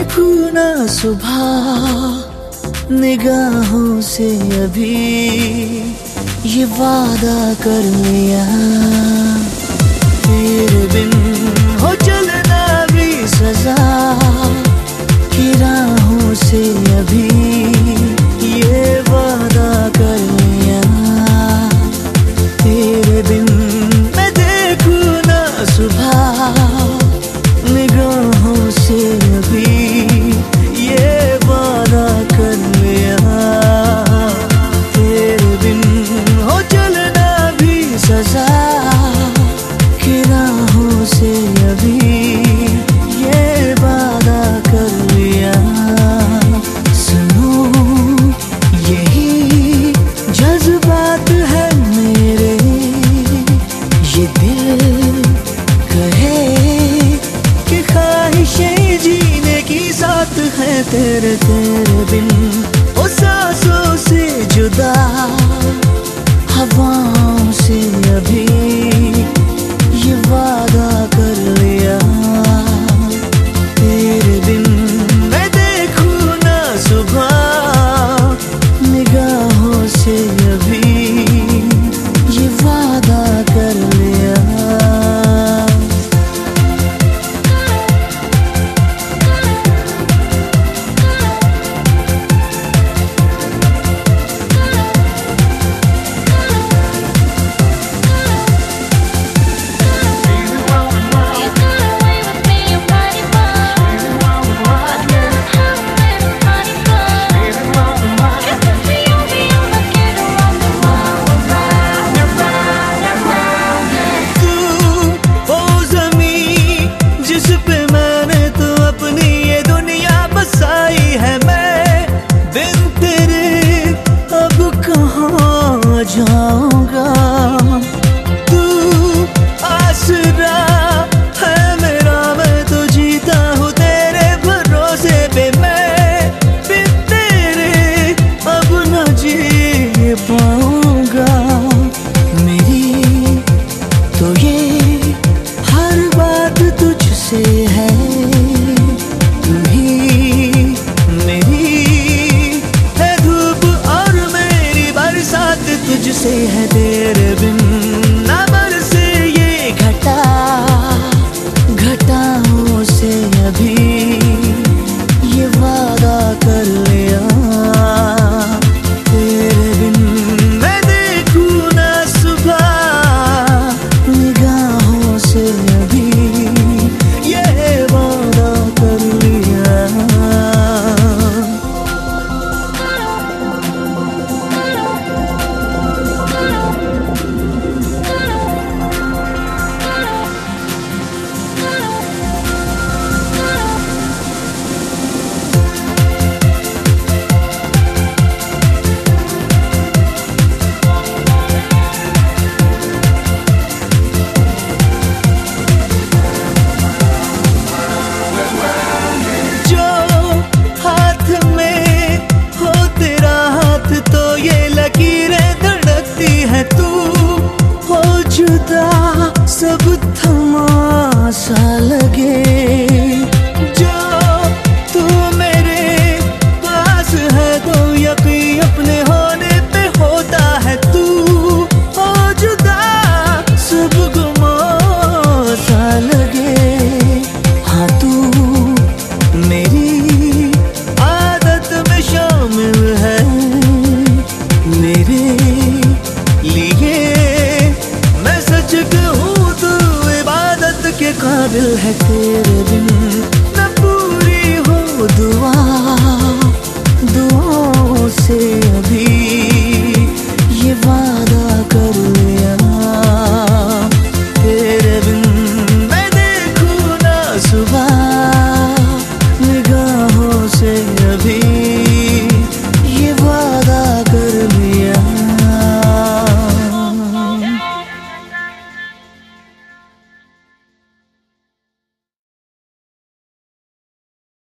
देखूं ना सुबह निगाहों से अभी, ये वादा कर लिया तेरे बिन हो चलना भी सजा की राहों से अभी, ये वादा कर लिया तेरे बिन मैं देखूं ना सुबह निगाहों से अभी, ये वादा कर लिया तेरे बिन हो चलना भी सजा की राहों से अभी, ये वादा कर लिया। सुनो यही जज्बात है मेरे, ये दिल कहे कि ख्वाहिशें जीने की साथ है तेरे बिन।